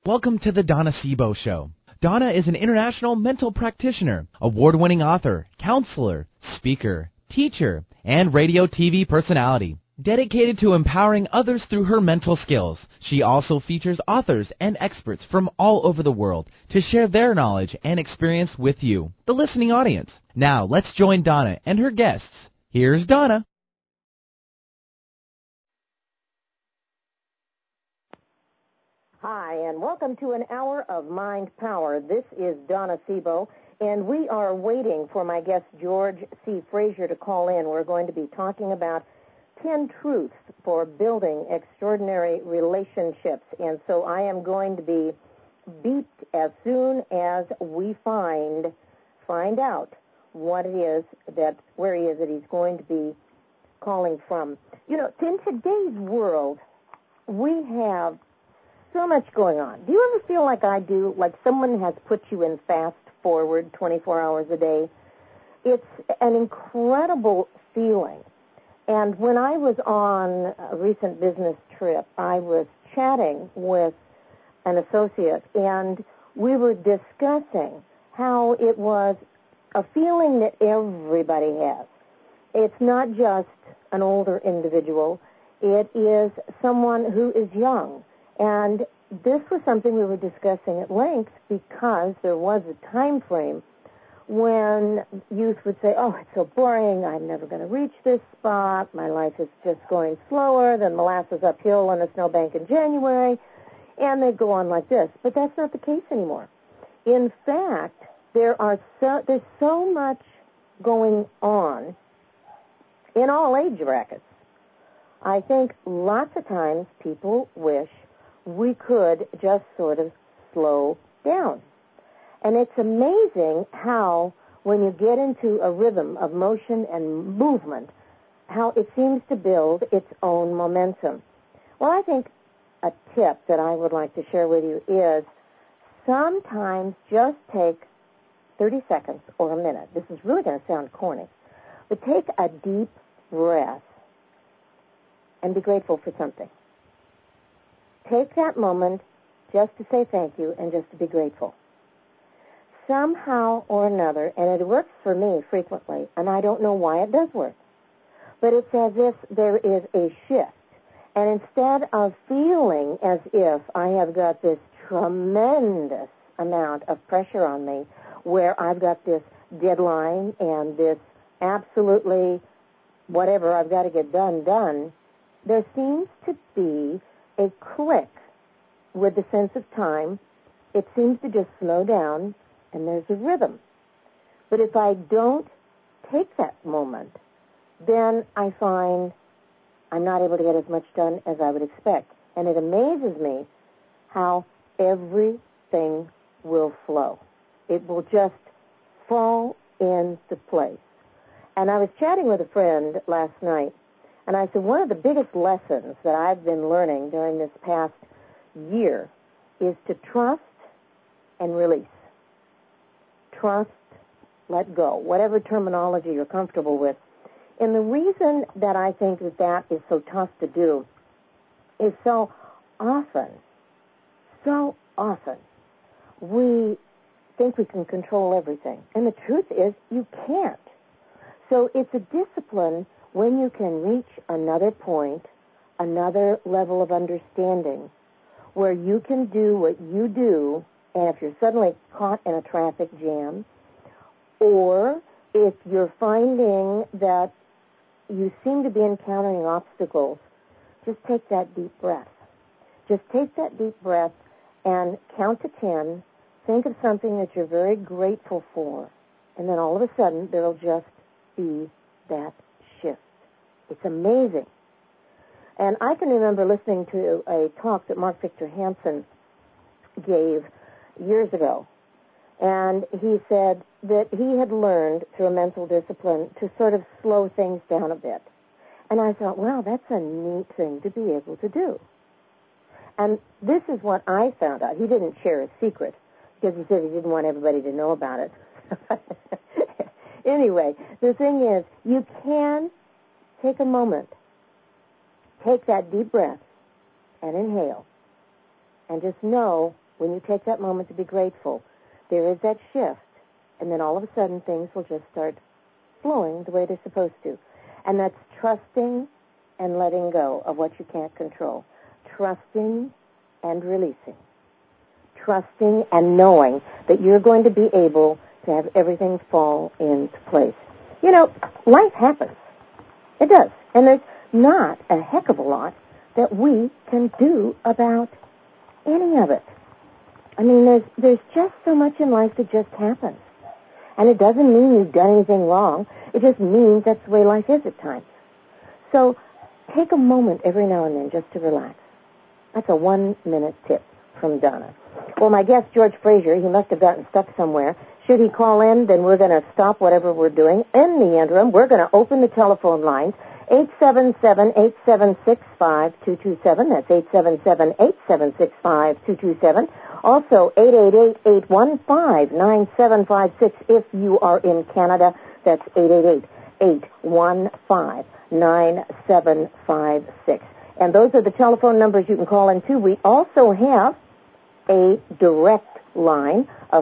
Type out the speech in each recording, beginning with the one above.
Welcome to the Donna Sebo Show. Donna is an international mental practitioner, award-winning author, counselor, speaker, teacher, and radio TV personality. Dedicated to empowering others through her mental skills, she also features authors and experts from all over the world to share their knowledge and experience with you, the listening audience. Now, let's join Donna and her guests. Here's Donna. Hi, and welcome to an hour of Mind Power. This is Donna Sebo, and we are waiting for my guest George C. Frazier to call in. We're going to be talking about 10 truths for building extraordinary relationships, and so I am going to be beeped as soon as we find out what it is where he is that he's going to be calling from. You know, in today's world, we have so much going on. Do you ever feel like I do, like someone has put you in fast forward 24 hours a day? It's an incredible feeling. And when I was on a recent business trip, I was chatting with an associate, and we were discussing how it was a feeling that everybody has. It's not just an older individual. It is someone who is young. And this was something we were discussing at length because there was a time frame when youth would say, oh, it's so boring, I'm never going to reach this spot, my life is just going slower than molasses uphill on a snowbank in January, and they'd go on like this. But that's not the case anymore. In fact, there's so much going on in all age brackets. I think lots of times people wish we could just sort of slow down. And it's amazing how, when you get into a rhythm of motion and movement, how it seems to build its own momentum. Well, I think a tip that I would like to share with you is sometimes just take 30 seconds or a minute. This is really going to sound corny, but take a deep breath and be grateful for something. Take that moment just to say thank you and just to be grateful. Somehow or another, and it works for me frequently, and I don't know why it does work, but it's as if there is a shift. And instead of feeling as if I have got this tremendous amount of pressure on me, where I've got this deadline and this absolutely whatever I've got to get done, there seems to be a click with the sense of time. It seems to just slow down, and there's a rhythm. But if I don't take that moment, then I find I'm not able to get as much done as I would expect. And it amazes me how everything will flow. It will just fall into place. And I was chatting with a friend last night, and I said, one of the biggest lessons that I've been learning during this past year is to trust and release. Trust, let go, whatever terminology you're comfortable with. And the reason that I think that is so tough to do is so often, we think we can control everything. And the truth is, you can't. So it's a discipline when you can reach another point, another level of understanding, where you can do what you do, and if you're suddenly caught in a traffic jam, or if you're finding that you seem to be encountering obstacles, just take that deep breath. Just take that deep breath and count to 10, think of something that you're very grateful for, and then all of a sudden there will just be that shift. It's amazing. And I can remember listening to a talk that Mark Victor Hansen gave years ago. And he said that he had learned through a mental discipline to sort of slow things down a bit. And I thought, wow, that's a neat thing to be able to do. And this is what I found out. He didn't share his secret because he said he didn't want everybody to know about it. Anyway, the thing is, you can take a moment, take that deep breath, and inhale, and just know when you take that moment to be grateful, there is that shift, and then all of a sudden things will just start flowing the way they're supposed to. And that's trusting and letting go of what you can't control. Trusting and releasing. Trusting and knowing that you're going to be able to have everything fall into place. You know, life happens. It does. And there's not a heck of a lot that we can do about any of it. I mean, there's just so much in life that just happens. And it doesn't mean you've done anything wrong. It just means that's the way life is at times. So take a moment every now and then just to relax. That's a 1-minute tip from Donna. Well, my guest, George Fraser, he must have gotten stuck somewhere. Should he call in, then we're going to stop whatever we're doing. In the interim, we're going to open the telephone lines. 877-876-5227. That's 877-876-5227. Also, 888-815-9756 if you are in Canada. That's 888-815-9756. And those are the telephone numbers you can call into. We also have a direct line of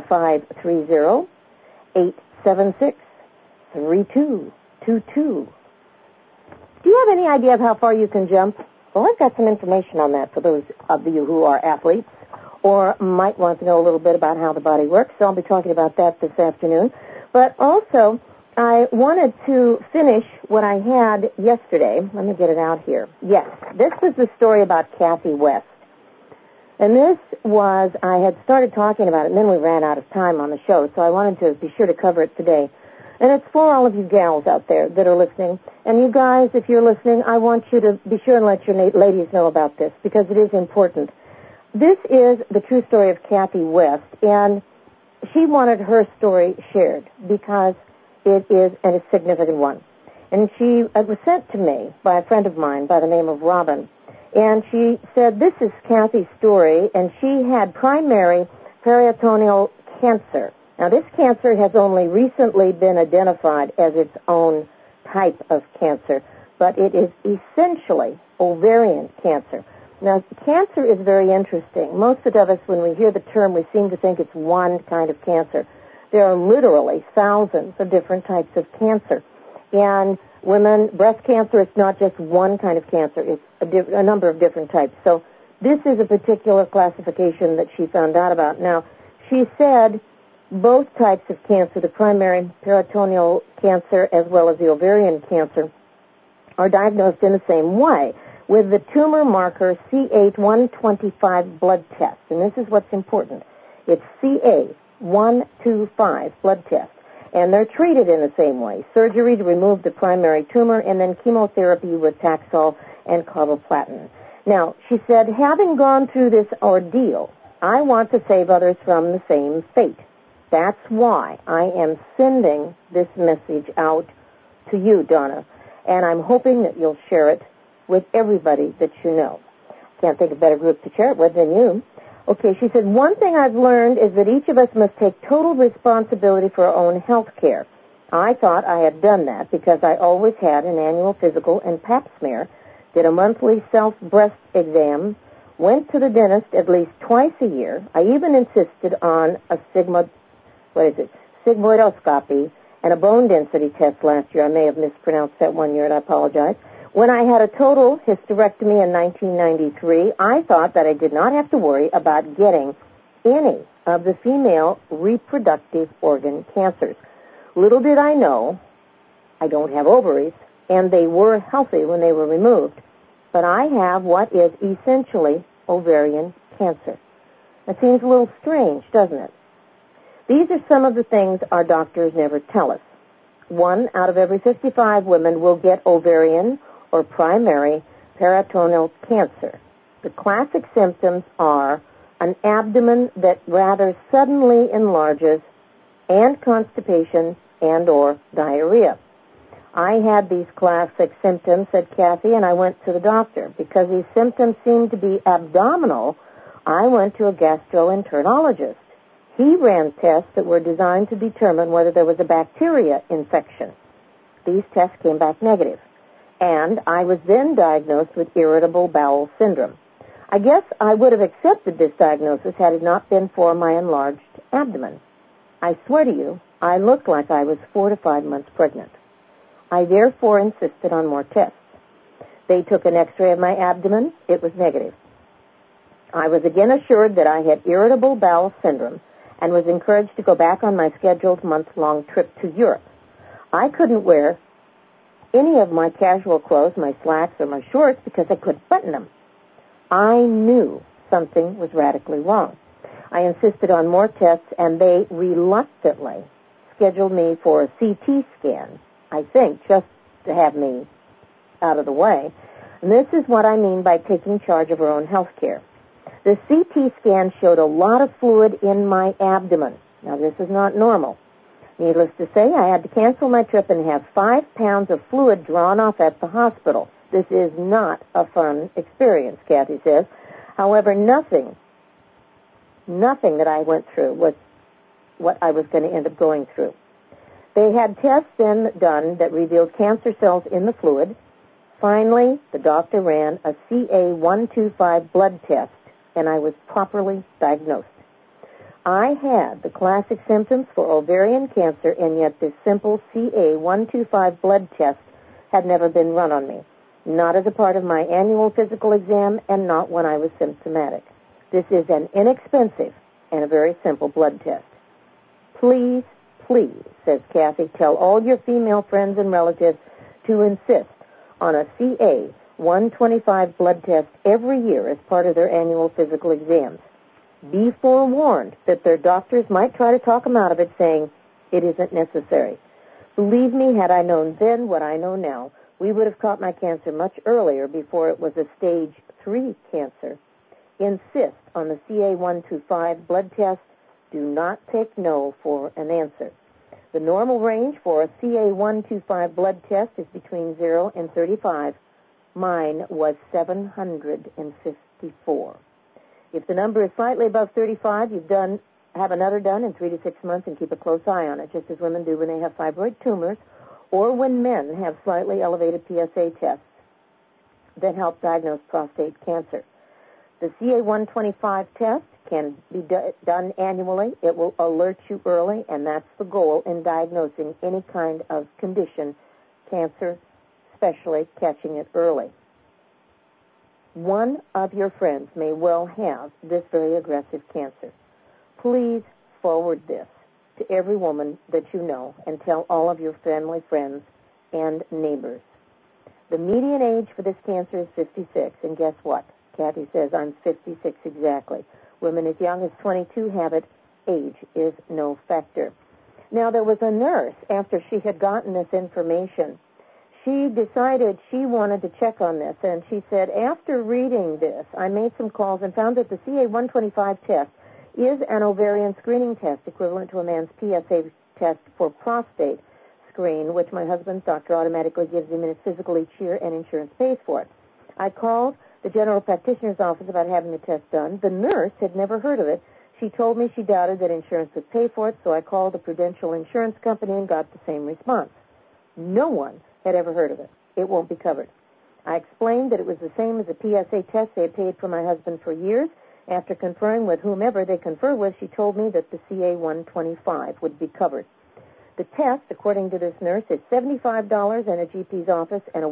530-876-3222. Do you have any idea of how far you can jump? Well, I've got some information on that for those of you who are athletes or might want to know a little bit about how the body works. So I'll be talking about that this afternoon. But also, I wanted to finish what I had yesterday. Let me get it out here. Yes, this was the story about Kathy West. And this was, I had started talking about it, and then we ran out of time on the show, so I wanted to be sure to cover it today. And it's for all of you gals out there that are listening. And you guys, if you're listening, I want you to be sure and let your ladies know about this, because it is important. This is the true story of Kathy West, and she wanted her story shared because it is a significant one. And it was sent to me by a friend of mine by the name of Robin. And she said, this is Kathy's story, and she had primary peritoneal cancer. Now, this cancer has only recently been identified as its own type of cancer, but it is essentially ovarian cancer. Now, cancer is very interesting. Most of us, when we hear the term, we seem to think it's one kind of cancer. There are literally thousands of different types of cancer. And breast cancer is not just one kind of cancer. It's a number of different types. So this is a particular classification that she found out about. Now, she said both types of cancer, the primary peritoneal cancer as well as the ovarian cancer, are diagnosed in the same way with the tumor marker CA-125 blood test. And this is what's important. It's CA-125 blood test. And they're treated in the same way. Surgery to remove the primary tumor and then chemotherapy with Taxol and carboplatin. Now, she said, having gone through this ordeal, I want to save others from the same fate. That's why I am sending this message out to you, Donna. And I'm hoping that you'll share it with everybody that you know. Can't think of a better group to share it with than you. Okay, she said, one thing I've learned is that each of us must take total responsibility for our own health care. I thought I had done that because I always had an annual physical and pap smear, did a monthly self-breast exam, went to the dentist at least twice a year. I even insisted on a sigmoidoscopy and a bone density test last year. I may have mispronounced that one year, and I apologize. When I had a total hysterectomy in 1993, I thought that I did not have to worry about getting any of the female reproductive organ cancers. Little did I know, I don't have ovaries, and they were healthy when they were removed. But I have what is essentially ovarian cancer. That seems a little strange, doesn't it? These are some of the things our doctors never tell us. 1 out of every 55 women will get ovarian or primary peritoneal cancer. The classic symptoms are an abdomen that rather suddenly enlarges and constipation and or diarrhea. I had these classic symptoms, said Kathy, and I went to the doctor. Because these symptoms seemed to be abdominal, I went to a gastroenterologist. He ran tests that were designed to determine whether there was a bacteria infection. These tests came back negative. And I was then diagnosed with irritable bowel syndrome. I guess I would have accepted this diagnosis had it not been for my enlarged abdomen. I swear to you, I looked like I was 4 to 5 months pregnant. I therefore insisted on more tests. They took an x-ray of my abdomen. It was negative. I was again assured that I had irritable bowel syndrome and was encouraged to go back on my scheduled month-long trip to Europe. I couldn't wear any of my casual clothes, my slacks or my shorts, because I couldn't button them. I knew something was radically wrong. I insisted on more tests, and they reluctantly scheduled me for a CT scan, I think, just to have me out of the way. And this is what I mean by taking charge of our own health care. The CT scan showed a lot of fluid in my abdomen. Now, this is not normal. Needless to say, I had to cancel my trip and have 5 pounds of fluid drawn off at the hospital. This is not a fun experience, Kathy says. However, nothing that I went through was what I was going to end up going through. They had tests then done that revealed cancer cells in the fluid. Finally, the doctor ran a CA-125 blood test, and I was properly diagnosed. I had the classic symptoms for ovarian cancer, and yet this simple CA-125 blood test had never been run on me, not as a part of my annual physical exam and not when I was symptomatic. This is an inexpensive and a very simple blood test. Please, please, says Kathy, tell all your female friends and relatives to insist on a CA-125 blood test every year as part of their annual physical exams. Be forewarned that their doctors might try to talk them out of it, saying it isn't necessary. Believe me, had I known then what I know now, we would have caught my cancer much earlier before it was a stage 3 cancer. Insist on the CA-125 blood test. Do not take no for an answer. The normal range for a CA-125 blood test is between 0 and 35. Mine was 754. If the number is slightly above 35, have another done in 3 to 6 months and keep a close eye on it, just as women do when they have fibroid tumors or when men have slightly elevated PSA tests that help diagnose prostate cancer. The CA-125 test can be done annually. It will alert you early, and that's the goal in diagnosing any kind of condition, cancer, especially catching it early. One of your friends may well have this very aggressive cancer. Please forward this to every woman that you know and tell all of your family, friends, and neighbors. The median age for this cancer is 56, and guess what? Kathy says I'm 56 exactly. Women as young as 22 have it. Age is no factor. Now, there was a nurse, after she had gotten this information, she decided she wanted to check on this, and she said, after reading this, I made some calls and found that the CA-125 test is an ovarian screening test equivalent to a man's PSA test for prostate screen, which my husband's doctor automatically gives him in his physical each year, and insurance pays for it. I called the general practitioner's office about having the test done. The nurse had never heard of it. She told me she doubted that insurance would pay for it, so I called the Prudential Insurance Company and got the same response. No one had ever heard of it. It won't be covered. I explained that it was the same as a PSA test they had paid for my husband for years. After conferring with whomever they conferred with, she told me that the CA-125 would be covered. The test, according to this nurse, is $75 in a GP's office and a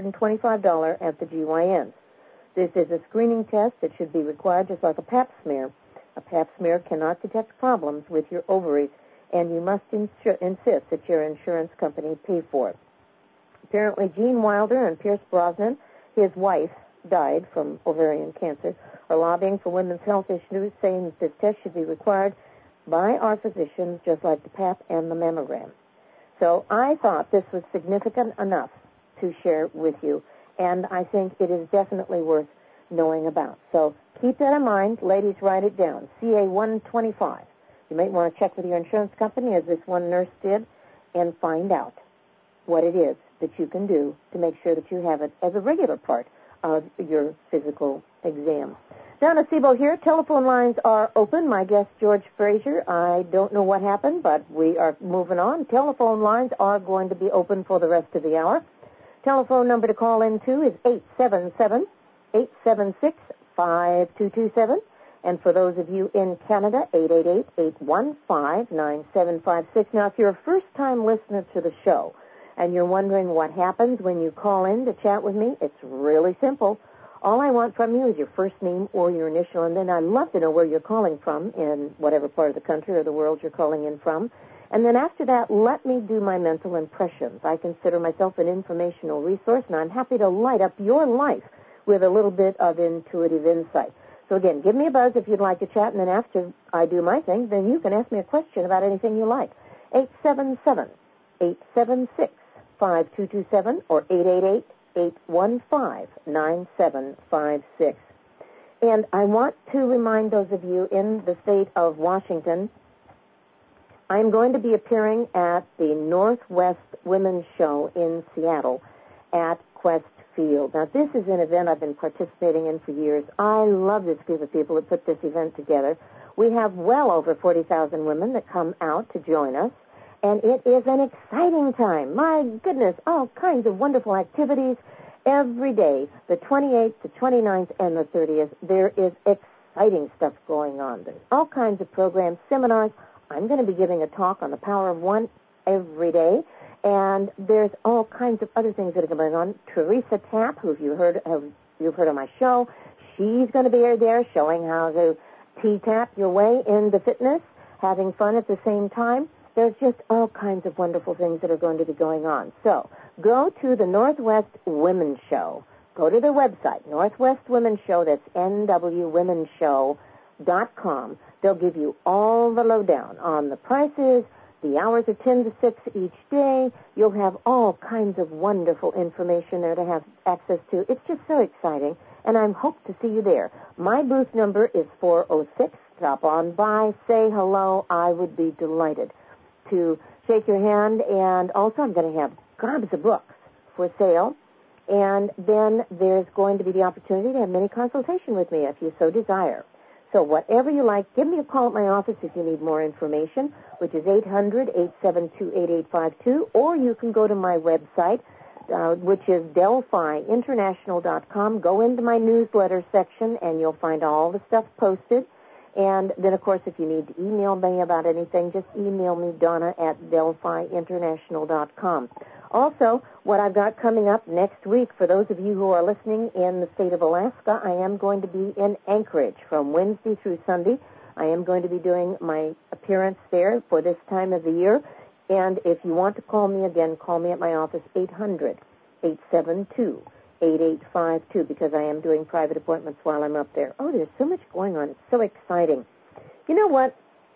$125 at the GYN's. This is a screening test that should be required just like a pap smear. A pap smear cannot detect problems with your ovaries, and you must insist that your insurance company pay for it. Apparently, Gene Wilder and Pierce Brosnan, his wife, died from ovarian cancer, are lobbying for women's health issues, saying that this test should be required by our physicians, just like the pap and the mammogram. So I thought this was significant enough to share with you, and I think it is definitely worth knowing about. So keep that in mind. Ladies, write it down. CA-125. You might want to check with your insurance company, as this one nurse did, and find out what it is that you can do to make sure that you have it as a regular part of your physical exam. Donna Sebo here. Telephone lines are open. My guest, George Fraser. I don't know what happened, but we are moving on. Telephone lines are going to be open for the rest of the hour. Telephone number to call in to is 888-5227. And for those of you in Canada, 888-815-9756. Now, if you're a first-time listener to the show and you're wondering what happens when you call in to chat with me, it's really simple. All I want from you is your first name or your initial, and then I'd love to know where you're calling from in whatever part of the country or the world you're calling in from. And then after that, let me do my mental impressions. I consider myself an informational resource, and I'm happy to light up your life with a little bit of intuitive insight. So again, give me a buzz if you'd like to chat, and then after I do my thing, then you can ask me a question about anything you like. 877-876-5227 or 888-815-9756. And I want to remind those of you in the state of Washington, I'm going to be appearing at the Northwest Women's Show in Seattle at Quest Field. Now, this is an event I've been participating in for years. I love this group of people that put this event together. We have well over 40,000 women that come out to join us, and it is an exciting time. My goodness, all kinds of wonderful activities every day. The 28th, the 29th, and the 30th, there is exciting stuff going on. There's all kinds of programs, seminars. I'm going to be giving a talk on the power of one every day. And there's all kinds of other things that are going on. Teresa Tapp, who you've heard on my show, she's going to be there showing how to T-tap your way into fitness, having fun at the same time. There's just all kinds of wonderful things that are going to be going on. So go to the Northwest Women's Show. Go to their website, Northwest Women's Show. That's nwwomenshow.com. They'll give you all the lowdown on the prices. The hours are 10 to 6 each day. You'll have all kinds of wonderful information there to have access to. It's just so exciting, and I hope to see you there. My booth number is 406. Stop on by, say hello. I would be delighted to shake your hand, and also I'm going to have gobs of books for sale, and then there's going to be the opportunity to have mini consultation with me if you so desire. So whatever you like, give me a call at my office if you need more information, which is 800-872-8852, or you can go to my website, which is DelphiInternational.com. Go into my newsletter section, and you'll find all the stuff posted. And then, of course, if you need to email me about anything, just email me, Donna, at DelphiInternational.com. Also, what I've got coming up next week, for those of you who are listening in the state of Alaska, I am going to be in Anchorage from Wednesday through Sunday. I am going to be doing my appearance there for this time of the year. And if you want to call me again, call me at my office, 800-872-8852, because I am doing private appointments while I'm up there. Oh, there's so much going on. It's so exciting. You know what?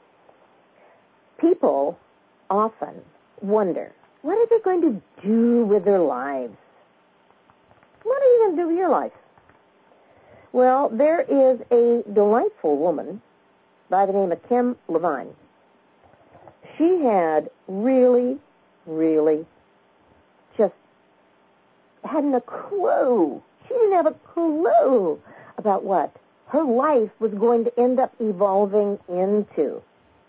People often wonder, what are they going to do with their lives? What are you going to do with your life? Well, there is a delightful woman by the name of Kim Levine. She had really just hadn't a clue. She didn't have a clue about what her life was going to end up evolving into.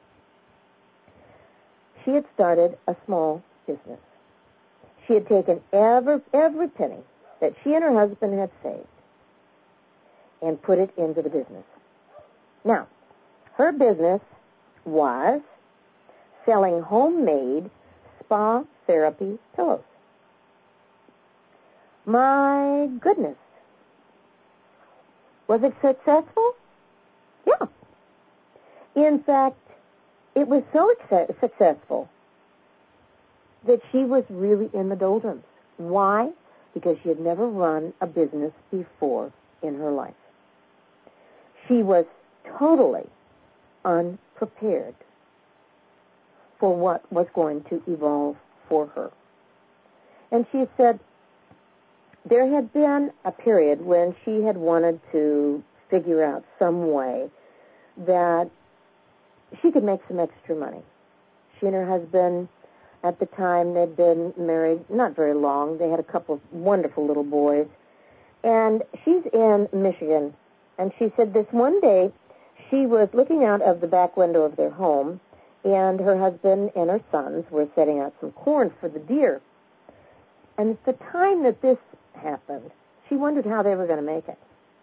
She had started a small business. She had taken every penny that she and her husband had saved and put it into the business. Now, her business was selling homemade spa therapy pillows. My goodness. Was it successful? Yeah. In fact, it was so successful that she was really in the doldrums. Why? Because she had never run a business before in her life. She was totally unprepared for what was going to evolve for her. And she said there had been a period when she had wanted to figure out some way that she could make some extra money. She and her husband, at the time, they'd been married not very long. They had a couple of wonderful little boys. And she's in Michigan. And she said this one day she was looking out of the back window of their home, and her husband and her sons were setting out some corn for the deer. And at the time that this happened, she wondered how they were going to make it.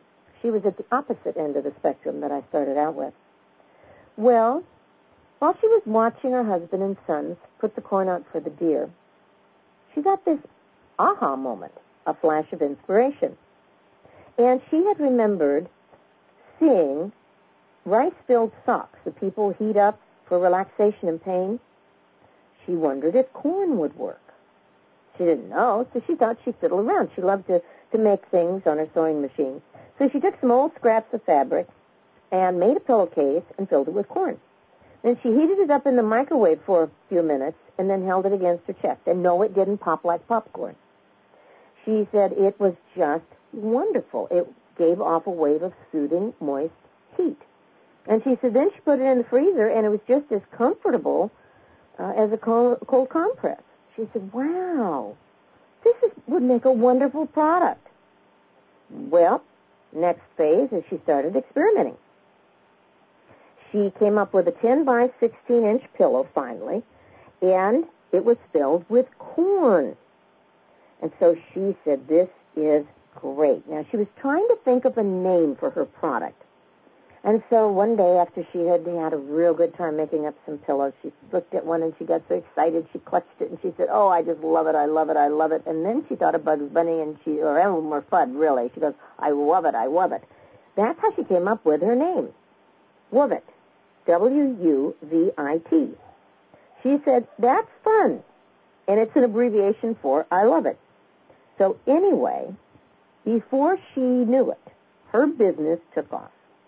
She was at the opposite end of the spectrum that I started out with. Well, while she was watching her husband and sons put the corn out for the deer, she got this aha moment, a flash of inspiration. And she had remembered seeing rice-filled socks that people heat up for relaxation and pain. She wondered if corn would work. She didn't know, so she thought she'd fiddle around. She loved to make things on her sewing machine. So she took some old scraps of fabric and made a pillowcase and filled it with corn. Then she heated it up in the microwave for a few minutes and then held it against her chest. And no, it didn't pop like popcorn. She said it was just wonderful. It gave off a wave of soothing, moist heat. And she said then she put it in the freezer, and it was just as comfortable as a cold compress. She said, wow, would make a wonderful product. Well, next phase is she started experimenting. She came up with a 10 by 16-inch pillow finally, and it was filled with corn. And so she said, this is great. Now, she was trying to think of a name for her product. And so one day after she had a real good time making up some pillows, she looked at one and she got so excited she clutched it and she said, oh, I just love it, I love it, I love it. And then she thought of Bugs Bunny or Elmer Fudd, really. She goes, I love it, I love it. That's how she came up with her name, Wuvit, W-U-V-I-T. She said, that's fun, and it's an abbreviation for I love it. So anyway, before she knew it, her business took off.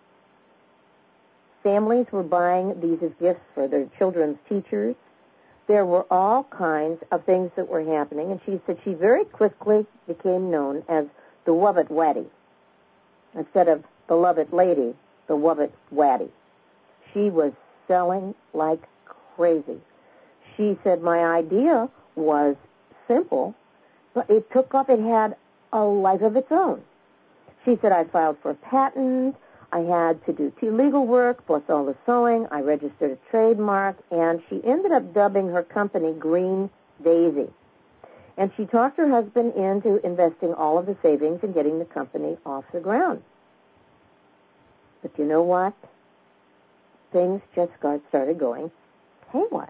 Families were buying these as gifts for their children's teachers. There were all kinds of things that were happening, and she said she very quickly became known as the Wuvit Waddy. Instead of the Love-It Lady, the Wuvit Waddy. She was selling like crazy. She said, my idea was simple, but it took off. It had a life of its own. She said, I filed for a patent. I had to do legal work, plus all the sewing. I registered a trademark, and she ended up dubbing her company Green Daisy. And she talked her husband into investing all of the savings and getting the company off the ground. But you know what? Things just started going haywire.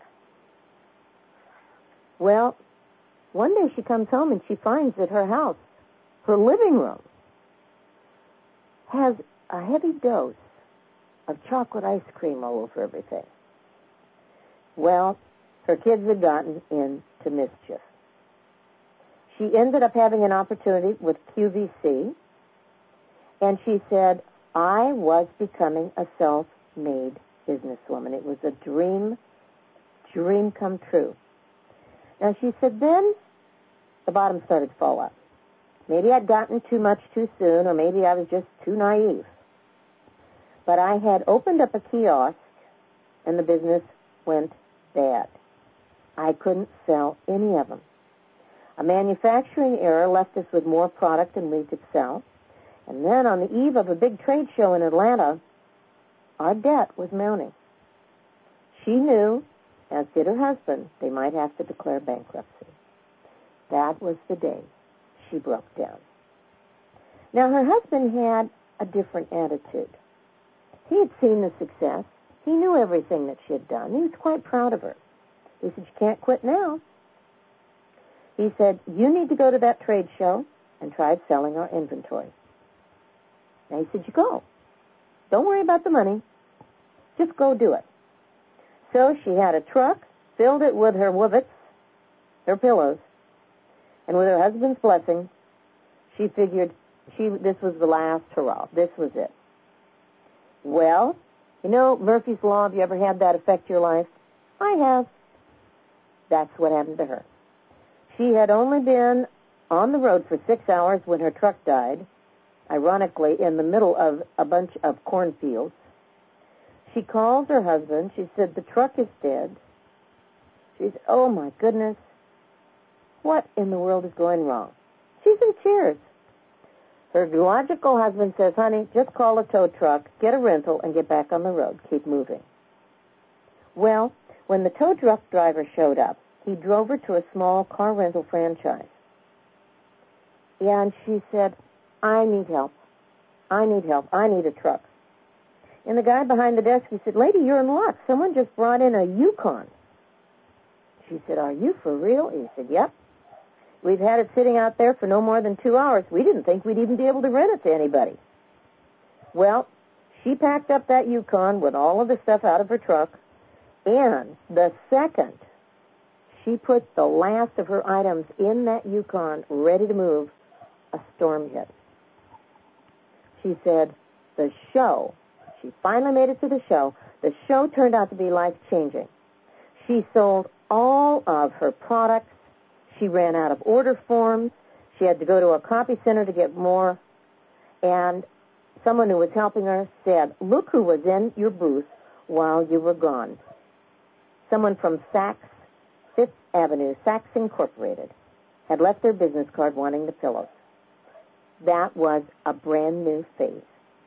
Well, one day she comes home and she finds that her house, her living room, has a heavy dose of chocolate ice cream all over everything. Well, her kids had gotten into mischief. She ended up having an opportunity with QVC, and she said, I was becoming a self-made businesswoman. It was a dream come true. Now, she said, then the bottom started to fall out. Maybe I'd gotten too much too soon, or maybe I was just too naive. But I had opened up a kiosk, and the business went bad. I couldn't sell any of them. A manufacturing error left us with more product than we could sell. And then on the eve of a big trade show in Atlanta, our debt was mounting. She knew, as did her husband, they might have to declare bankruptcy. That was the day she broke down. Now, her husband had a different attitude. He had seen the success. He knew everything that she had done. He was quite proud of her. He said, you can't quit now. He said, you need to go to that trade show and try selling our inventory. Now, he said, you go. Don't worry about the money. Just go do it. So she had a truck, filled it with her Wuvits, her pillows, and with her husband's blessing, she figured this was the last hurrah. This was it. Well, you know Murphy's Law, have you ever had that affect your life? I have. That's what happened to her. She had only been on the road for 6 hours when her truck died, ironically in the middle of a bunch of cornfields. She called her husband. She said, the truck is dead. She said, oh, my goodness. What in the world is going wrong? She's in tears. Her logical husband says, honey, just call a tow truck, get a rental, and get back on the road. Keep moving. Well, when the tow truck driver showed up, he drove her to a small car rental franchise. And she said, I need help. I need help. I need a truck. And the guy behind the desk, he said, lady, you're in luck. Someone just brought in a Yukon. She said, are you for real? He said, yep. We've had it sitting out there for no more than 2 hours. We didn't think we'd even be able to rent it to anybody. Well, she packed up that Yukon with all of the stuff out of her truck, and the second she put the last of her items in that Yukon ready to move, a storm hit. She said the show, she finally made it to the show turned out to be life-changing. She sold all of her products. She ran out of order forms. She had to go to a copy center to get more. And someone who was helping her said, look who was in your booth while you were gone. Someone from Saks, Fifth Avenue, Saks Incorporated, had left their business card wanting the pillows. That was a brand new phase.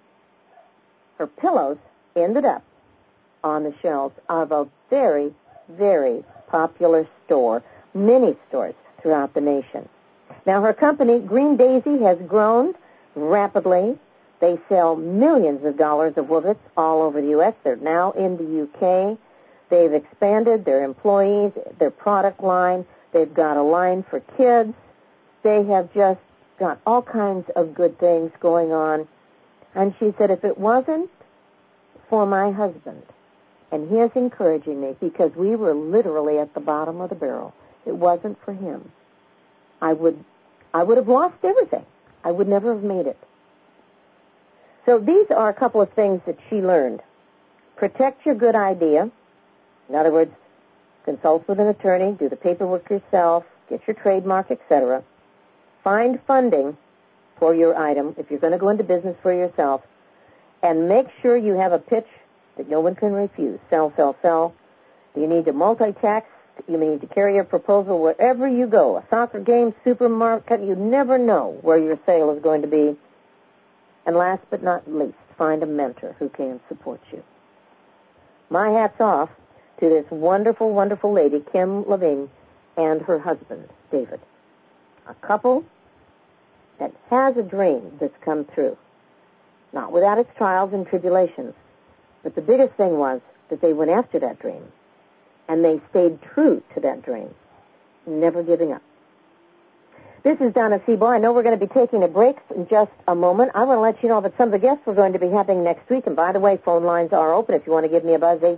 Her pillows ended up on the shelves of a very, very popular store, many stores throughout the nation. Now, her company, Green Daisy, has grown rapidly. They sell millions of dollars of Wovitz all over the U.S. They're now in the U.K. They've expanded their employees, their product line. They've got a line for kids. They have just got all kinds of good things going on. And she said, if it wasn't for my husband and his encouraging me, because we were literally at the bottom of the barrel, it wasn't for him, I would have lost everything. I would never have made it. So these are a couple of things that she learned. Protect your good idea. In other words, consult with an attorney, do the paperwork yourself, get your trademark, etc. Find funding for your item if you're going to go into business for yourself, and make sure you have a pitch that no one can refuse. Sell, sell, sell. You need to multitask. You need to carry your proposal wherever you go. A soccer game, supermarket, you never know where your sale is going to be. And last but not least, find a mentor who can support you. My hat's off to this wonderful, wonderful lady, Kim Levine, and her husband, David. A couple that has a dream that's come true. Not without its trials and tribulations. But the biggest thing was that they went after that dream. And they stayed true to that dream, never giving up. This is Donna Sebo. I know we're going to be taking a break in just a moment. I want to let you know about some of the guests we're going to be having next week. And by the way, phone lines are open if you want to give me a buzz,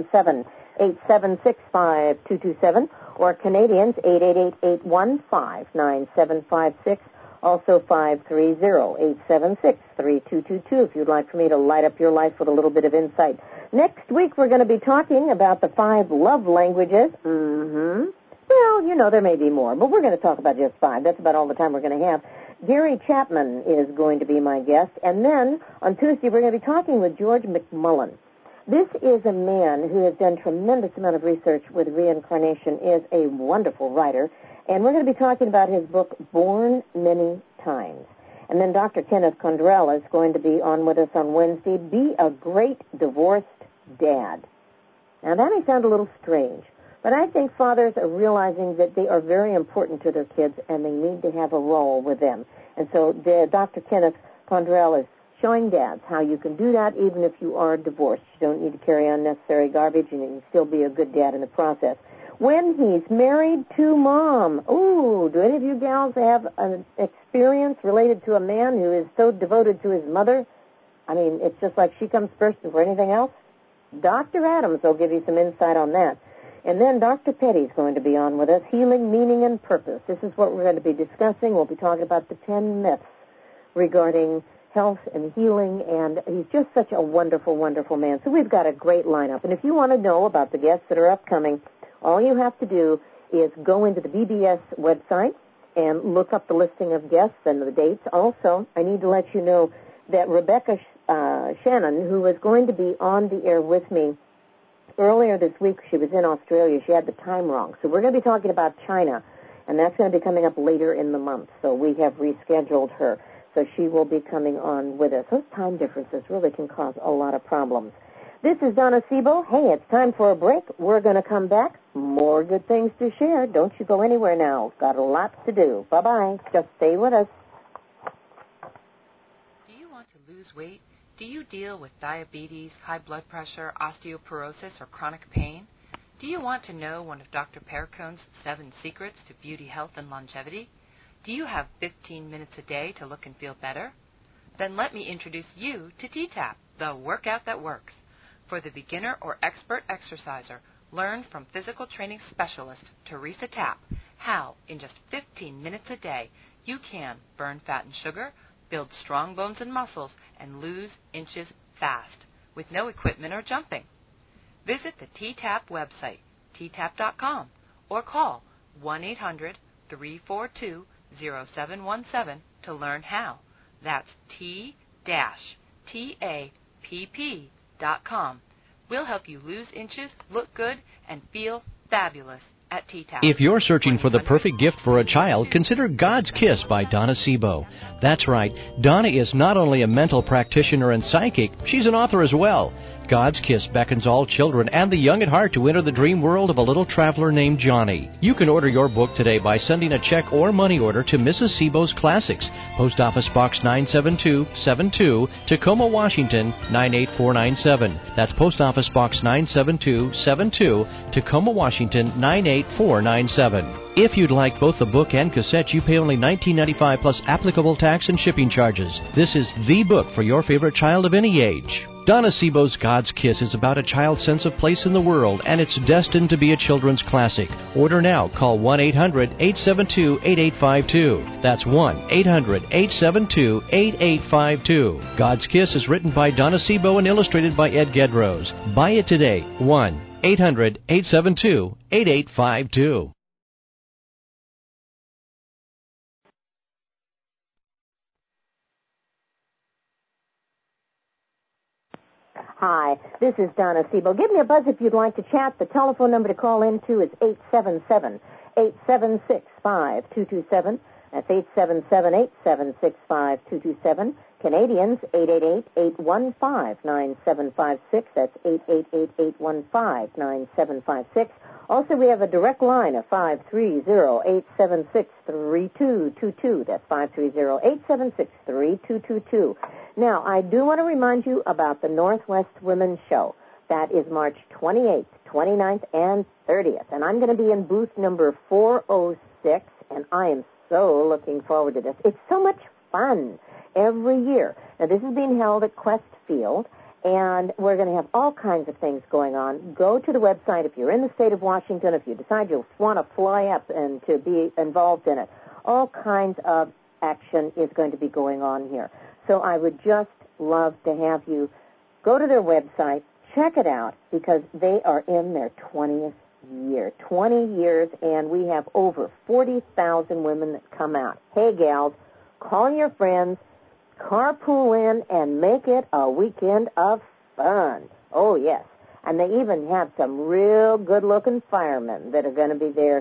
877-876-5227, or Canadians, 888-815-9756. Also 530-876-3222 if you'd like for me to light up your life with a little bit of insight. Next week we're going to be talking about the 5 love languages. Well, you know, there may be more, but we're going to talk about just 5. That's about all the time we're going to have. Gary Chapman is going to be my guest. And then on Tuesday we're going to be talking with George McMullen. This is a man who has done tremendous amount of research with reincarnation, is a wonderful writer. And we're going to be talking about his book, Born Many Times. And then Dr. Kenneth Condrell is going to be on with us on Wednesday, Be a Great Divorced Dad. Now, that may sound a little strange, but I think fathers are realizing that they are very important to their kids and they need to have a role with them. And so Dr. Kenneth Condrell is showing dads how you can do that even if you are divorced. You don't need to carry unnecessary garbage and you can still be a good dad in the process. When he's married to mom. Ooh, do any of you gals have an experience related to a man who is so devoted to his mother? I mean, it's just like she comes first before anything else. Dr. Adams will give you some insight on that. And then Dr. Petty's going to be on with us, Healing, Meaning, and Purpose. This is what we're going to be discussing. We'll be talking about the 10 myths regarding health and healing, and he's just such a wonderful, wonderful man. So we've got a great lineup. And if you want to know about the guests that are upcoming, all you have to do is go into the BBS website and look up the listing of guests and the dates. Also, I need to let you know that Rebecca Shannon, who was going to be on the air with me earlier this week, she was in Australia. She had the time wrong. So we're going to be talking about China, and that's going to be coming up later in the month. So we have rescheduled her. So she will be coming on with us. Those time differences really can cause a lot of problems. This is Donna Sebo. Hey, it's time for a break. We're going to come back. More good things to share. Don't you go anywhere now. Got a lot to do. Bye-bye. Just stay with us. Do you want to lose weight? Do you deal with diabetes, high blood pressure, osteoporosis, or chronic pain? Do you want to know one of Dr. Perricone's 7 secrets to beauty, health, and longevity? Do you have 15 minutes a day to look and feel better? Then let me introduce you to T-TAP, the workout that works. For the beginner or expert exerciser, learn from physical training specialist Teresa Tapp how, in just 15 minutes a day, you can burn fat and sugar, build strong bones and muscles, and lose inches fast with no equipment or jumping. Visit the T-TAP website, ttap.com, or call 1-800-342-0717 to learn how. That's T-TAPP.com. We'll help you lose inches, look good, and feel fabulous at T-TAP. If you're searching for the perfect gift for a child, consider God's Kiss by Donna Sebo. That's right, Donna is not only a mental practitioner and psychic, she's an author as well. God's Kiss beckons all children and the young at heart to enter the dream world of a little traveler named Johnny. You can order your book today by sending a check or money order to Mrs. Sebo's Classics, Post Office Box 97272, Tacoma, Washington 98497. That's Post Office Box 97272, Tacoma, Washington 98497. If you'd like both the book and cassette, you pay only $19.95 plus applicable tax and shipping charges. This is the book for your favorite child of any age. Donna Sebo's God's Kiss is about a child's sense of place in the world, and it's destined to be a children's classic. Order now. Call 1-800-872-8852. That's 1-800-872-8852. God's Kiss is written by Donna Sebo and illustrated by Ed Gedrose. Buy it today. 1-800-872-8852. Hi, this is Donna Sebo. Give me a buzz if you'd like to chat. The telephone number to call into is 877-876-5227. That's 877-876-5227. Canadians, 888-815-9756. That's 888-815-9756. Also, we have a direct line of 530-876-3222. That's 530-876-3222. Now, I do want to remind you about the Northwest Women's Show. That is March 28th, 29th, and 30th. And I'm going to be in booth number 406, and I am so looking forward to this. It's so much fun every year. Now, this is being held at Quest Field, and we're going to have all kinds of things going on. Go to the website if you're in the state of Washington, if you decide you want to fly up and to be involved in it. All kinds of action is going to be going on here. So I would just love to have you go to their website, check it out, because they are in their 20th year. 20 years, and we have over 40,000 women that come out. Hey, gals, call your friends, carpool in, and make it a weekend of fun. Oh, yes. And they even have some real good-looking firemen that are going to be there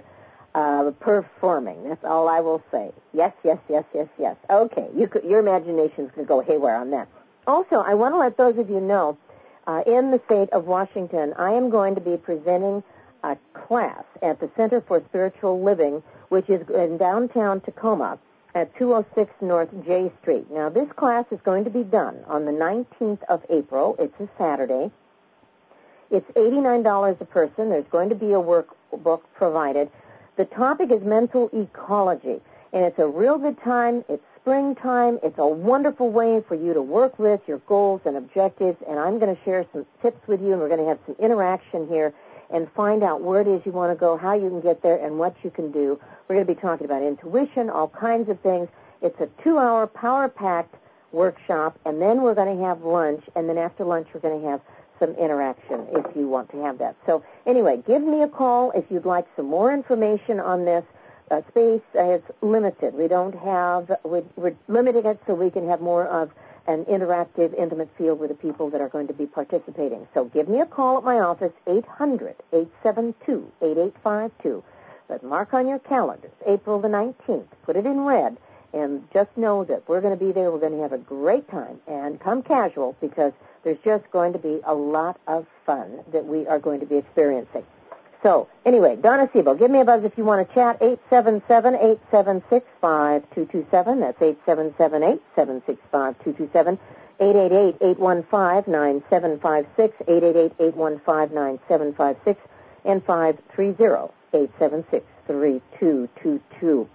performing. That's all I will say. Yes, yes, yes, yes, yes. Okay, your imagination's going to go haywire on that. Also, I want to let those of you know, in the state of Washington, I am going to be presenting a class at the Center for Spiritual Living, which is in downtown Tacoma at 206 North J Street. Now, this class is going to be done on the 19th of April. It's a Saturday. It's $89 a person. There's going to be a workbook provided. The topic is mental ecology, and it's a real good time. It's springtime. It's a wonderful way for you to work with your goals and objectives, and I'm going to share some tips with you, and we're going to have some interaction here and find out where it is you want to go, how you can get there, and what you can do. We're going to be talking about intuition, all kinds of things. It's a 2-hour power-packed workshop, and then we're going to have lunch, and then after lunch we're going to have some interaction if you want to have that. So anyway, give me a call if you'd like some more information on this. Space is limited. We're limiting it so we can have more of an interactive, intimate feel with the people that are going to be participating. So give me a call at my office, 800-872-8852. But mark on your calendars, April the 19th. Put it in red, and just know that we're going to be there. We're going to have a great time. And come casual, because there's just going to be a lot of fun that we are going to be experiencing. So, anyway, Donna Sebo, give me a buzz if you want to chat, 877-876-5227. That's 877-876-5227. 888-815-9756, 888-815-9756, and 530-876-3222.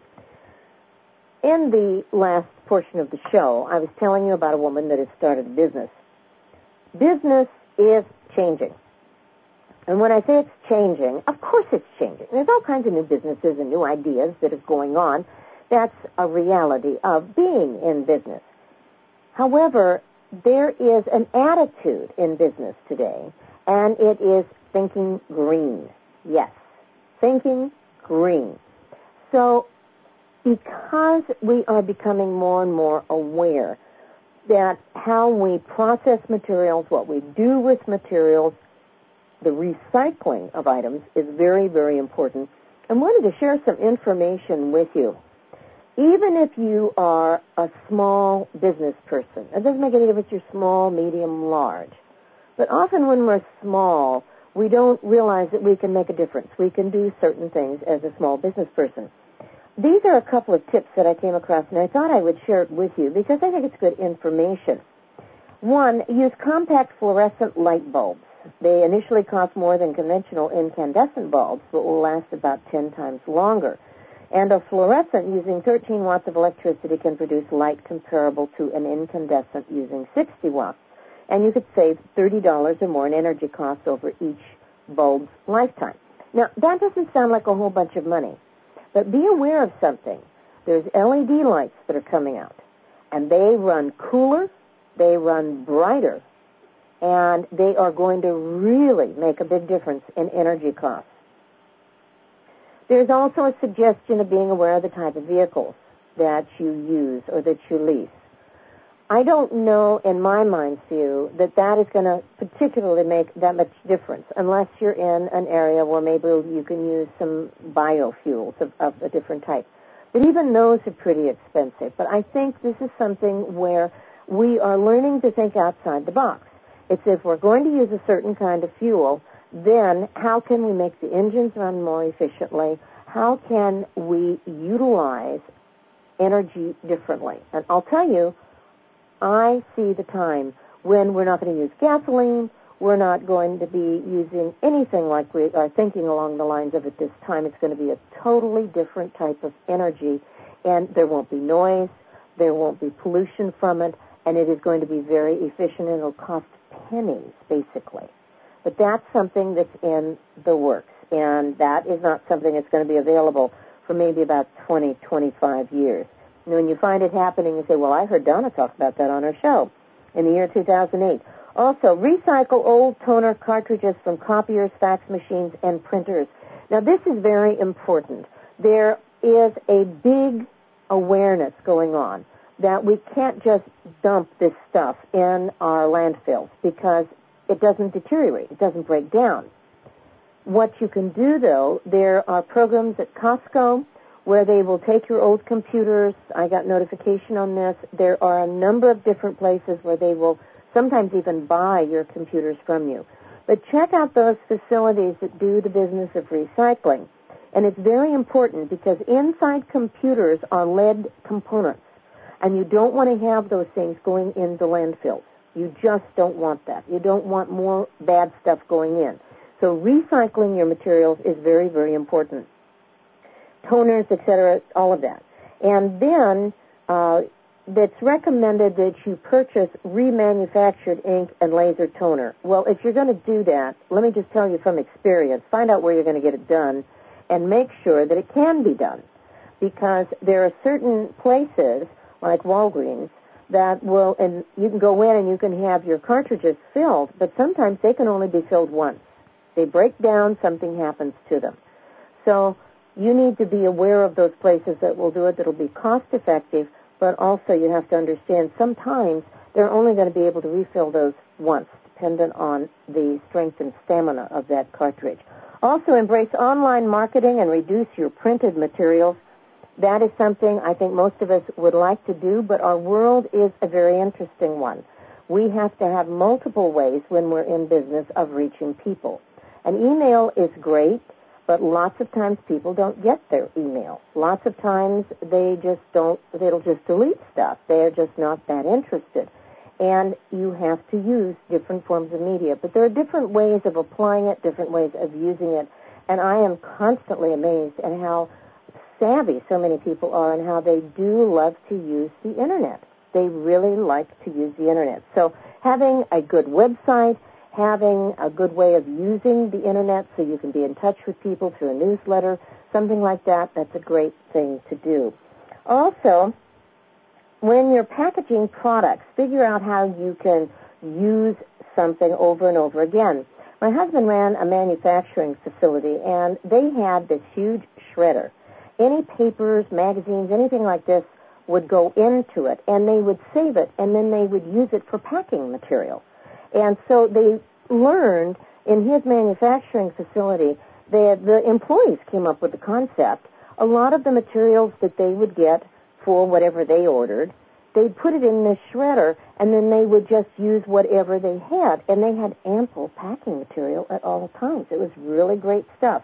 In the last portion of the show, I was telling you about a woman that has started a business. Business is changing. And when I say it's changing, of course it's changing. There's all kinds of new businesses and new ideas that are going on. That's a reality of being in business. However, there is an attitude in business today, and it is thinking green. Yes, thinking green. So, because we are becoming more and more aware that how we process materials, what we do with materials, the recycling of items is very, very important. I wanted to share some information with you. Even if you are a small business person, it doesn't make any difference if you're small, medium, large. But often when we're small, we don't realize that we can make a difference. We can do certain things as a small business person. These are a couple of tips that I came across, and I thought I would share it with you because I think it's good information. One, use compact fluorescent light bulbs. They initially cost more than conventional incandescent bulbs, but will last about 10 times longer. And a fluorescent using 13 watts of electricity can produce light comparable to an incandescent using 60 watts. And you could save $30 or more in energy costs over each bulb's lifetime. Now, that doesn't sound like a whole bunch of money. But be aware of something. There's LED lights that are coming out, and they run cooler, they run brighter, and they are going to really make a big difference in energy costs. There's also a suggestion of being aware of the type of vehicles that you use or that you lease. I don't know, in my mind's view, that is going to particularly make that much difference unless you're in an area where maybe you can use some biofuels of a different type. But even those are pretty expensive. But I think this is something where we are learning to think outside the box. It's if we're going to use a certain kind of fuel, then how can we make the engines run more efficiently? How can we utilize energy differently? And I'll tell you, I see the time when we're not going to use gasoline, we're not going to be using anything like we are thinking along the lines of at this time. It's going to be a totally different type of energy, and there won't be noise, there won't be pollution from it, and it is going to be very efficient, and it'll cost pennies, basically. But that's something that's in the works, and that is not something that's going to be available for maybe about 20, 25 years. And when you find it happening, you say, well, I heard Donna talk about that on her show in the year 2008. Also, recycle old toner cartridges from copiers, fax machines, and printers. Now, this is very important. There is a big awareness going on that we can't just dump this stuff in our landfills because it doesn't deteriorate. It doesn't break down. What you can do, though, there are programs at Costco where they will take your old computers. I got notification on this. There are a number of different places where they will sometimes even buy your computers from you. But check out those facilities that do the business of recycling. And it's very important because inside computers are lead components. And you don't want to have those things going into landfills. You just don't want that. You don't want more bad stuff going in. So recycling your materials is very, very important. Toners, etc., all of that. And then that's recommended that you purchase remanufactured ink and laser toner. Well, if you're going to do that, let me just tell you from experience, find out where you're going to get it done and make sure that it can be done. Because there are certain places, like Walgreens, that will, and you can go in and you can have your cartridges filled, but sometimes they can only be filled once. They break down, something happens to them. So you need to be aware of those places that will do it, that will be cost effective, but also you have to understand sometimes they're only going to be able to refill those once, dependent on the strength and stamina of that cartridge. Also, embrace online marketing and reduce your printed materials. That is something I think most of us would like to do, but our world is a very interesting one. We have to have multiple ways when we're in business of reaching people. An email is great, but lots of times people don't get their email. Lots of times they'll just delete stuff. They're just not that interested. and you have to use different forms of media. But there are different ways of applying it, different ways of using it, and I am constantly amazed at how savvy so many people are and how they do love to use the Internet. They really like to use the Internet. So having a good website, having a good way of using the Internet so you can be in touch with people through a newsletter, something like that, that's a great thing to do. Also, when you're packaging products, figure out how you can use something over and over again. My husband ran a manufacturing facility, and they had this huge shredder. Any papers, magazines, anything like this would go into it, and they would save it, and then they would use it for packing material. And so they learned in his manufacturing facility that the employees came up with the concept. A lot of the materials that they would get for whatever they ordered, they'd put it in this shredder, and then they would just use whatever they had, and they had ample packing material at all times. It was really great stuff.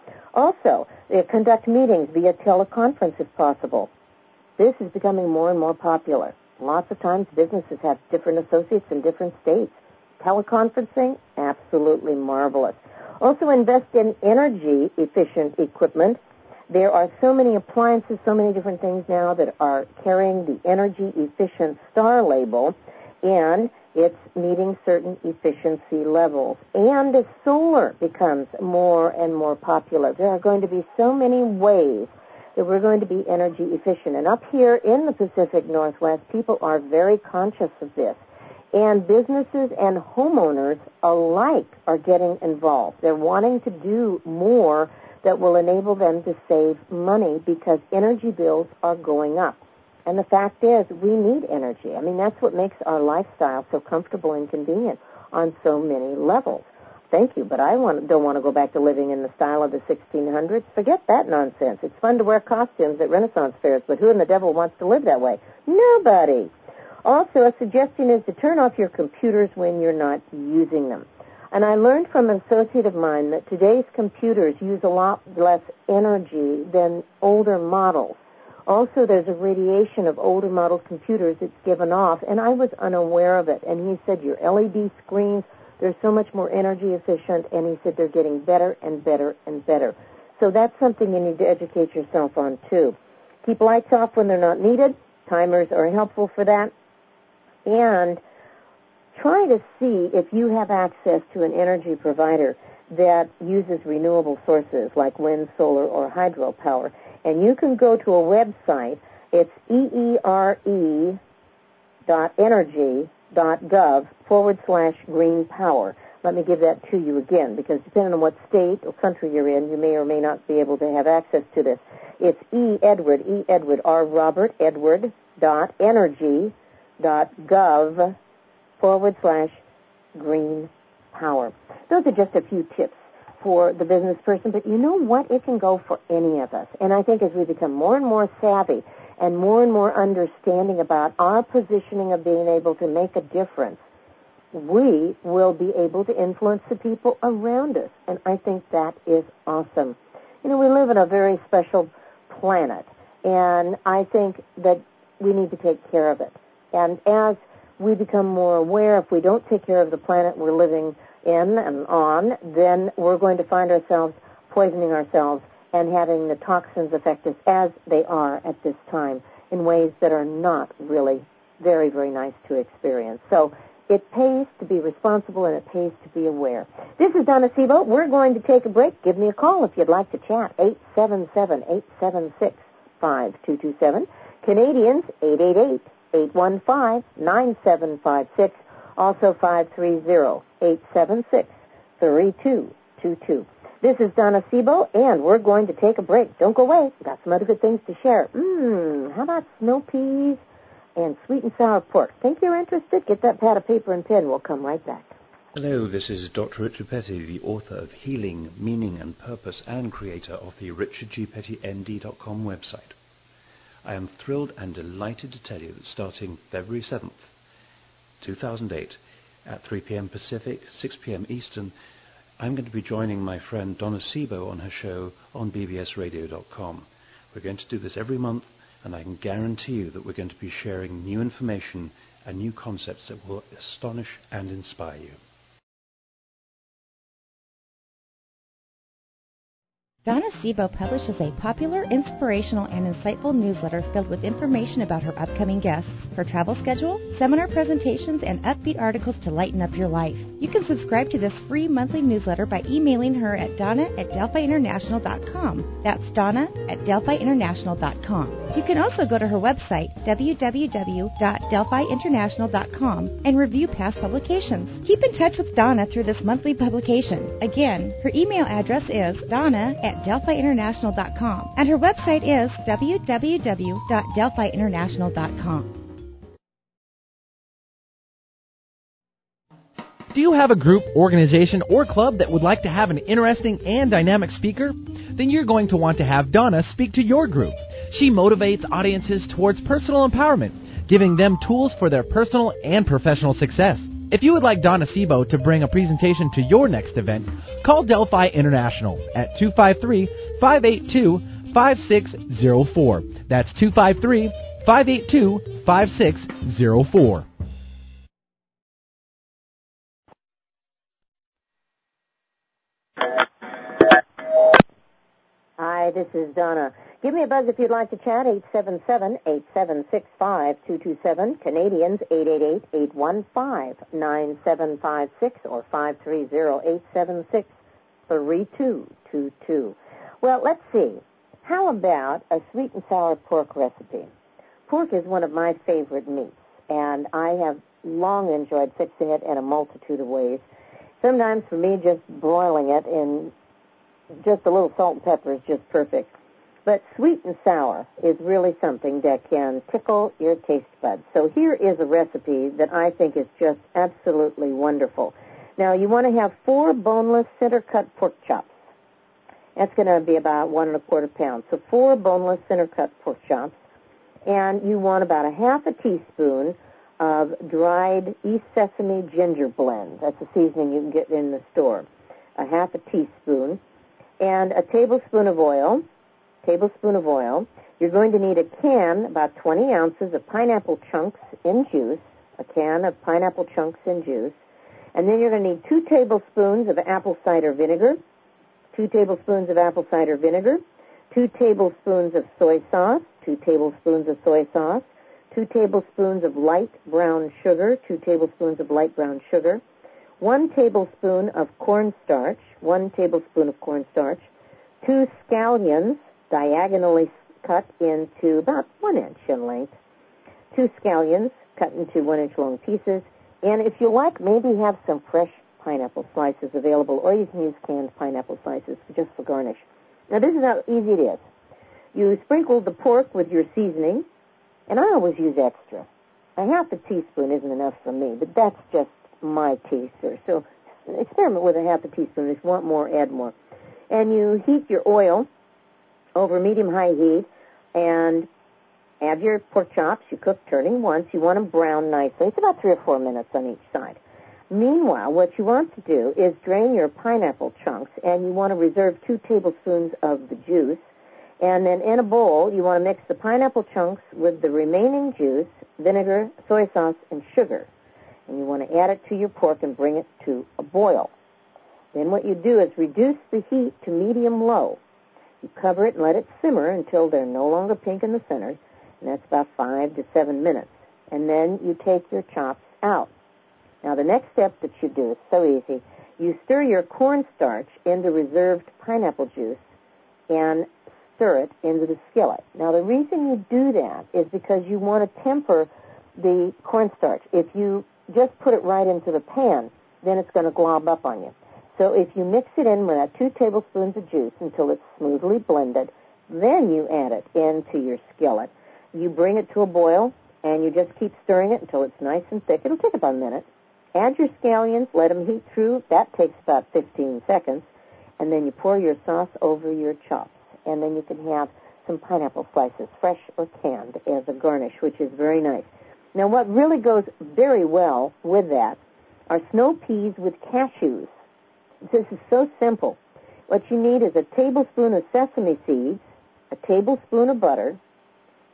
Also, they conduct meetings via teleconference if possible. This is becoming more and more popular. Lots of times businesses have different associates in different states. Teleconferencing, absolutely marvelous. Also invest in energy-efficient equipment. There are so many appliances, so many different things now that are carrying the energy-efficient star label, and it's meeting certain efficiency levels. And as solar becomes more and more popular, there are going to be so many ways that we're going to be energy efficient. And up here in the Pacific Northwest, people are very conscious of this. And businesses and homeowners alike are getting involved. They're wanting to do more that will enable them to save money because energy bills are going up. And the fact is, we need energy. I mean, that's what makes our lifestyle so comfortable and convenient on so many levels. Thank you, but I don't want to go back to living in the style of the 1600s. Forget that nonsense. It's fun to wear costumes at Renaissance fairs, but who in the devil wants to live that way? Nobody. Also, a suggestion is to turn off your computers when you're not using them. And I learned from an associate of mine that today's computers use a lot less energy than older models. Also, there's a radiation of older model computers that's given off, and I was unaware of it. And he said, your LED screens, they're so much more energy efficient, and he said they're getting better and better and better. So that's something you need to educate yourself on, too. Keep lights off when they're not needed. Timers are helpful for that. And try to see if you have access to an energy provider that uses renewable sources like wind, solar, or hydropower. And you can go to a website. It's eere.energy.gov/green power. Let me give that to you again, because depending on what state or country you're in, you may or may not be able to have access to this. It's EdwardRobert.energy.gov/green power. Those are just a few tips for the business person, but you know what? It can go for any of us. And I think as we become more and more savvy and more understanding about our positioning of being able to make a difference, we will be able to influence the people around us. And I think that is awesome. You know, we live in a very special planet, and I think that we need to take care of it. And as we become more aware, if we don't take care of the planet we're living in and on, then we're going to find ourselves poisoning ourselves and having the toxins affect us as they are at this time in ways that are not really very, very nice to experience. So it pays to be responsible and it pays to be aware. This is Donna Sebo. We're going to take a break. Give me a call if you'd like to chat. 877-876-5227. Canadians, 888-815-9756. Also 530-876-3222. This is Donna Sebo, and we're going to take a break. Don't go away. We've got some other good things to share. How about snow peas and sweet and sour pork? Think you're interested? Get that pad of paper and pen. We'll come right back. Hello, this is Dr. Richard Petty, the author of Healing, Meaning and Purpose and creator of the RichardGPettyND.com website. I am thrilled and delighted to tell you that starting February 7th, 2008, at 3 p.m. Pacific, 6 p.m. Eastern, I'm going to be joining my friend Donna Sebo on her show on bbsradio.com. We're going to do this every month, and I can guarantee you that we're going to be sharing new information and new concepts that will astonish and inspire you. Donna Sebo publishes a popular, inspirational, and insightful newsletter filled with information about her upcoming guests, her travel schedule, seminar presentations, and upbeat articles to lighten up your life. You can subscribe to this free monthly newsletter by emailing her at donna@delphiinternational.com. That's donna@delphiinternational.com. You can also go to her website, www.delphiinternational.com, and review past publications. Keep in touch with Donna through this monthly publication. Again, her email address is donna@delphiinternational.com, and her website is www.delphiinternational.com. Do you have a group, organization, or club that would like to have an interesting and dynamic speaker? Then you're going to want to have Donna speak to your group. She motivates audiences towards personal empowerment, giving them tools for their personal and professional success. If you would like Donna Sebo to bring a presentation to your next event, call Delphi International at 253-582-5604. That's 253-582-5604. Hi, this is Donna. Give me a buzz if you'd like to chat, 877-8765-227, Canadians, 888-815-9756, or 530-876-3222. Well, let's see. How about a sweet and sour pork recipe? Pork is one of my favorite meats, and I have long enjoyed fixing it in a multitude of ways. Sometimes for me, just broiling it in just a little salt and pepper is just perfect. But sweet and sour is really something that can tickle your taste buds. So here is a recipe that I think is just absolutely wonderful. Now, you want to have 4 boneless center-cut pork chops. That's going to be about 1 1/4 pounds. So 4 boneless center-cut pork chops. And you want about a half a teaspoon of dried East Sesame ginger blend. That's a seasoning you can get in the store. A half a teaspoon. And a tablespoon of oil. You're going to need a can, about 20 ounces of pineapple chunks in juice, a can of pineapple chunks in juice. And then you're going to need 2 tablespoons of apple cider vinegar, 2 tablespoons of apple cider vinegar, 2 tablespoons of soy sauce, 2 tablespoons of soy sauce, 2 tablespoons of light brown sugar, 2 tablespoons of light brown sugar, 1 tablespoon of cornstarch, 1 tablespoon of cornstarch, 2 scallions, diagonally cut into about 1 inch in length, 2 scallions cut into 1 inch long pieces, and if you like, maybe have some fresh pineapple slices available, or you can use canned pineapple slices just for garnish. Now, this is how easy it is. You sprinkle the pork with your seasoning, and I always use extra. A half a teaspoon isn't enough for me, but that's just my taste, sir. So experiment with a half a teaspoon. If you want more, add more. And you heat your oil over medium-high heat and add your pork chops. You cook turning once. You want them brown nicely. It's about 3 or 4 minutes on each side. Meanwhile, what you want to do is drain your pineapple chunks, and you want to reserve 2 tablespoons of the juice. And then in a bowl, you want to mix the pineapple chunks with the remaining juice, vinegar, soy sauce, and sugar. And you want to add it to your pork and bring it to a boil. Then what you do is reduce the heat to medium-low. You cover it and let it simmer until they're no longer pink in the center, and that's about 5 to 7 minutes. And then you take your chops out. Now, the next step that you do is so easy. You stir your cornstarch into reserved pineapple juice and stir it into the skillet. Now, the reason you do that is because you want to temper the cornstarch. If you just put it right into the pan, then it's going to glob up on you. So if you mix it in with 2 tablespoons of juice until it's smoothly blended, then you add it into your skillet. You bring it to a boil, and you just keep stirring it until it's nice and thick. It'll take about a minute. Add your scallions, let them heat through. That takes about 15 seconds. And then you pour your sauce over your chops. And then you can have some pineapple slices, fresh or canned, as a garnish, which is very nice. Now, what really goes very well with that are snow peas with cashews. This is so simple. What you need is a tablespoon of sesame seeds, a tablespoon of butter,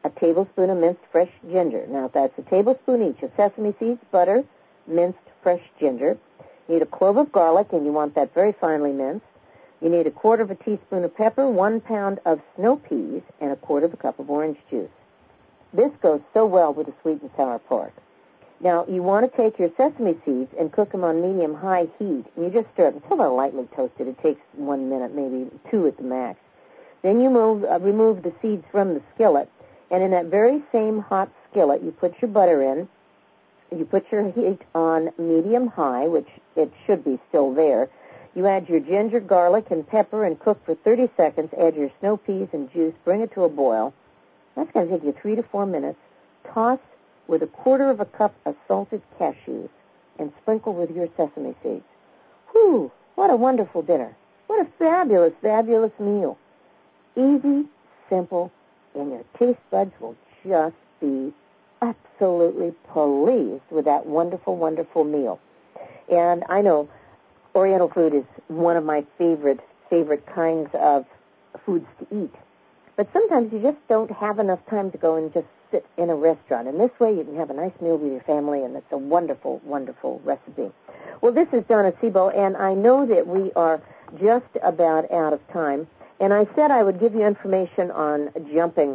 a tablespoon of minced fresh ginger. Now, that's a tablespoon each of sesame seeds, butter, minced fresh ginger. You need a clove of garlic, and you want that very finely minced. You need a quarter of a teaspoon of pepper, 1 pound of snow peas, and a quarter of a cup of orange juice. This goes so well with the sweet and sour pork. Now, you want to take your sesame seeds and cook them on medium-high heat. And you just stir it until they're lightly toasted. It takes 1 minute, maybe 2 at the max. Then you remove the seeds from the skillet, and in that very same hot skillet, you put your butter in. You put your heat on medium-high, which it should be still there. You add your ginger, garlic, and pepper and cook for 30 seconds. Add your snow peas and juice. Bring it to a boil. That's going to take you 3 to 4 minutes. Toss with a quarter of a cup of salted cashews and sprinkle with your sesame seeds. Whew, what a wonderful dinner. What a fabulous, fabulous meal. Easy, simple, and your taste buds will just be absolutely pleased with that wonderful, wonderful meal. And I know Oriental food is one of my favorite kinds of foods to eat. But sometimes you just don't have enough time to go and just sit in a restaurant. And this way you can have a nice meal with your family, and it's a wonderful, wonderful recipe. Well, this is Donna Sebo, and I know that we are just about out of time. And I said I would give you information on jumping.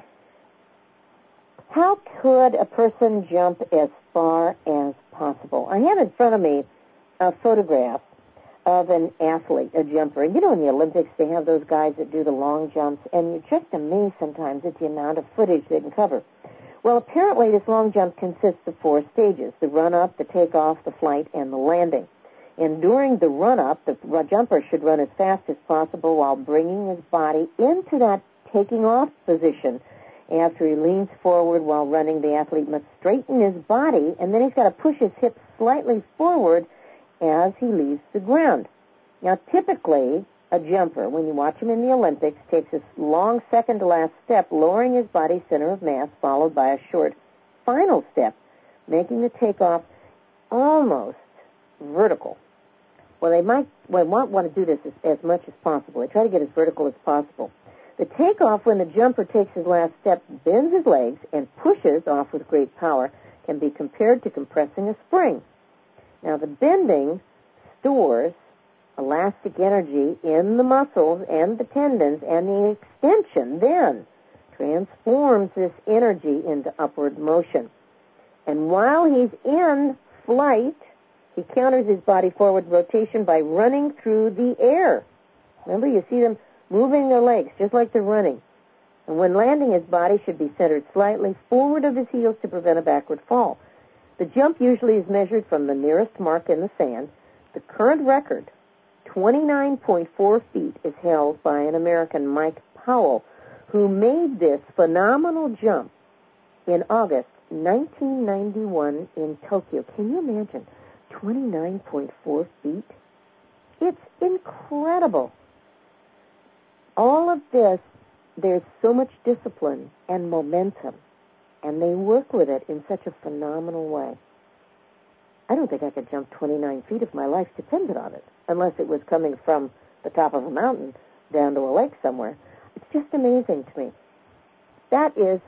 How could a person jump as far as possible? I have in front of me a photograph of an athlete, a jumper. You know, in the Olympics, they have those guys that do the long jumps, and you're just amazed sometimes at the amount of footage they can cover. Well, apparently this long jump consists of 4 stages: the run-up, the takeoff, the flight, and the landing. And during the run-up, the jumper should run as fast as possible while bringing his body into that taking off position. After he leans forward while running, the athlete must straighten his body, and then he's got to push his hips slightly forward as he leaves the ground. Now, typically, a jumper, when you watch him in the Olympics, takes a long second-to-last step, lowering his body's center of mass, followed by a short final step, making the takeoff almost vertical. Well, they might want to do this as much as possible. They try to get as vertical as possible. The takeoff, when the jumper takes his last step, bends his legs, and pushes off with great power, can be compared to compressing a spring. Now, the bending stores elastic energy in the muscles and the tendons, and the extension then transforms this energy into upward motion. And while he's in flight, he counters his body forward rotation by running through the air. Remember, you see them moving their legs just like they're running. And when landing, his body should be centered slightly forward of his heels to prevent a backward fall. The jump usually is measured from the nearest mark in the sand. The current record, 29.4 feet, is held by an American, Mike Powell, who made this phenomenal jump in August 1991 in Tokyo. Can you imagine? 29.4 feet? It's incredible. All of this, there's so much discipline and momentum, and they work with it in such a phenomenal way. I don't think I could jump 29 feet if my life depended on it, unless it was coming from the top of a mountain down to a lake somewhere. It's just amazing to me. That is,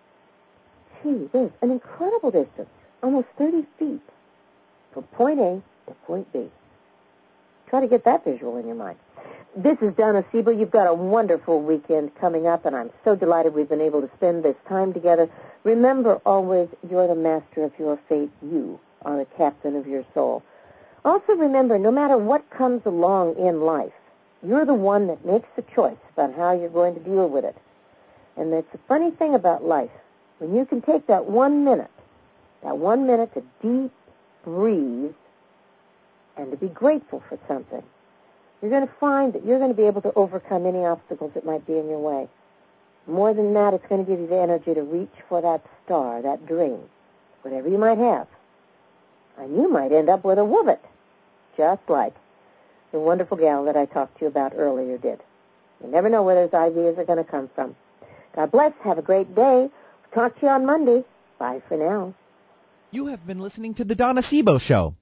there's an incredible distance, almost 30 feet, from point A to point B. Try to get that visual in your mind. This is Donna Siebel. You've got a wonderful weekend coming up, and I'm so delighted we've been able to spend this time together. Remember always, you're the master of your fate. You are the captain of your soul. Also remember, no matter what comes along in life, you're the one that makes the choice about how you're going to deal with it. And it's a funny thing about life. When you can take that 1 minute to deep breathe and to be grateful for something, you're going to find that you're going to be able to overcome any obstacles that might be in your way. More than that, it's going to give you the energy to reach for that star, that dream, whatever you might have. And you might end up with a whoopit, just like the wonderful gal that I talked to you about earlier did. You never know where those ideas are going to come from. God bless. Have a great day. Talk to you on Monday. Bye for now. You have been listening to The Donna Sebo Show.